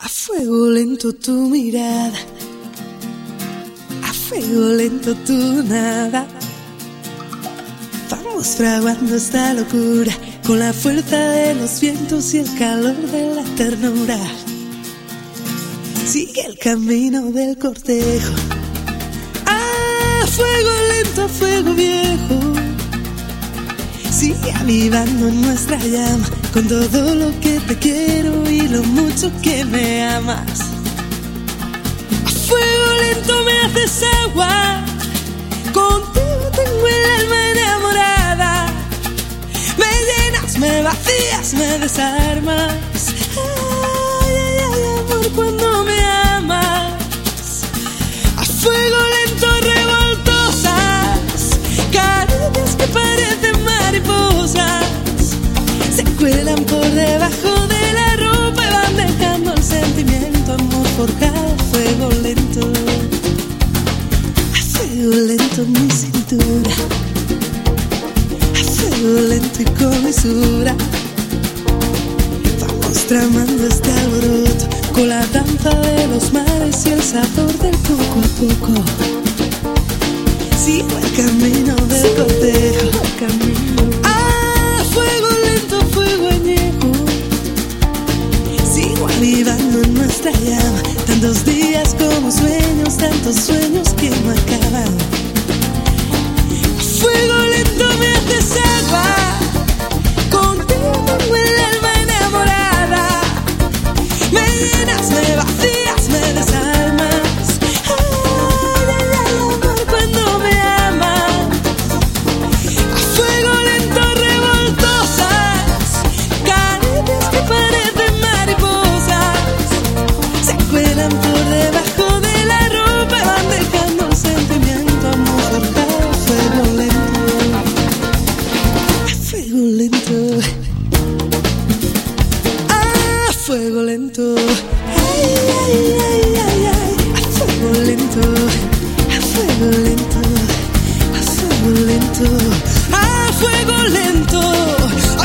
A fuego lento tu mirada, a fuego lento tu nada. Vamos fraguando esta locura con la fuerza de los vientos y el calor de la ternura. Sigue el camino del cortejo, a fuego lento, a fuego viejo. Sigue avivando en nuestra llama con todo lo que te quiero y lo mucho que me amas. A fuego lento me haces agua, contigo tengo el alma enamorada. Me llenas, me vacías, me desarmas. Ay, ay, ay, amor, cuando me amas. A fuego lento revoltosas, caricias que parecen mariposas. Se cuelan por debajo de la ropa y van dejando el sentimiento, amor, por cada fuego lento. A fuego lento mi cintura, a fuego lento y con mesura. Vamos tramando este alboroto con la danza de los mares y el sabor del poco a poco. Sigo el camino del cortejo, a fuego lento, fuego añejo. Sigo avivando en nuestra llama, tantos días como sueños, tantos sueños que no acaban. A fuego lento me haces agua, contigo tengo el alma enamorada. Me llenas, me vacías, me desarmas. Ay, ay, ay, amor, cuando me amas. A fuego lento revoltosas, caricias que parecen mariposas. Se cuelan por debajo de la ropa y van dejando el sentimiento, amor, por a fuego lento. A fuego lento, a fuego lento. Ay, ay, ay, ay, ay. A fuego lento, a fuego lento, a fuego lento, a fuego lento,